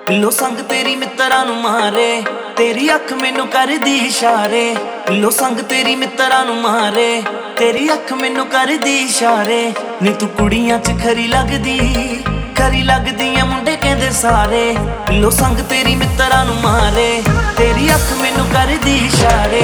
लो संग तेरी मित्तरां नूं मारे, तेरी अख मैनू करदी इशारे। लो संग तेरी मित्तरां नूं मारे, तेरी अख मैनू करदी इशारे। नी तू कुड़ियां च खरी लगदी आ मुंडे कहंदे सारे। लो संग तेरी मित्तरां नूं मारे, तेरी अख मैनू करदी इशारे।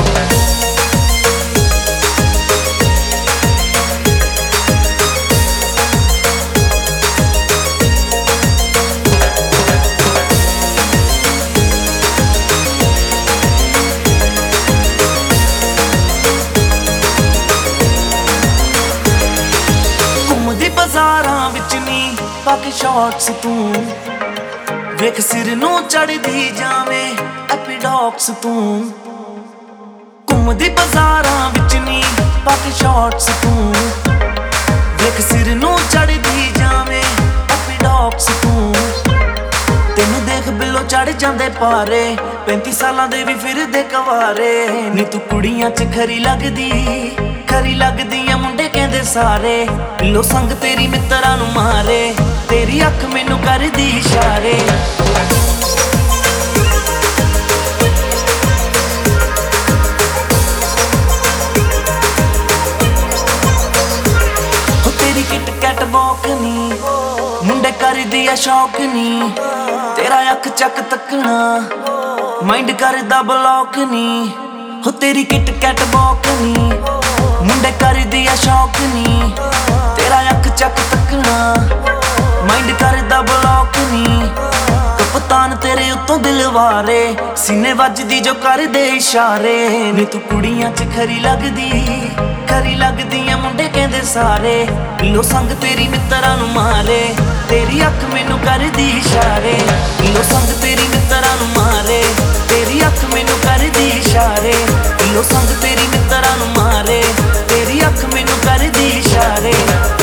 बाज़ारां विच नी पाके शॉर्ट्स तू वेख सिर नूं चढ़दी जावे एपीडॉक्स तू। घुमदी बाज़ारां विच नी पाके शॉर्ट्स तू वेख सिर नूं चढ़दी जावे एपीडॉक्स तू। तेनू देख बिलो चढ़ जांदे पारे, 35 सालां दे भी फिरदे कवारे। नी तू कुड़ियां च खरी लगदी आ मुंडे कहंदे सारे। लो संग तेरी मित्तरां नूं मारे, तेरी अख मैनू करदी इशारे। हो तेरी किट कैट वॉक नी मुंडे करदी आ शौक नी। तेरा अख चक तकना माइंड करदा ब्लॉक नी। हो तेरी किट कैट वॉक नी मुंडे करदी आ शौक नी। तेरा अख चक तकना माइंड करदा ब्लॉक नी। कप्तान तेरे उत्तों दिलवारे, सीने वजदी जो करदे इशारे। नी तू कुड़ियां च खरी लगदी आ मुंडे कहंदे सारे। लो संग तेरी मित्तरां नूं मारे, तेरी अख मैनू करदी इशारे। लो संग तेरी मित्तरां नूं मारे, तेरी अख मैनू करदी इशारे। लो संग तेरी मित्तरां नूं मारे, तेरी अख मैनू करदी इशारे।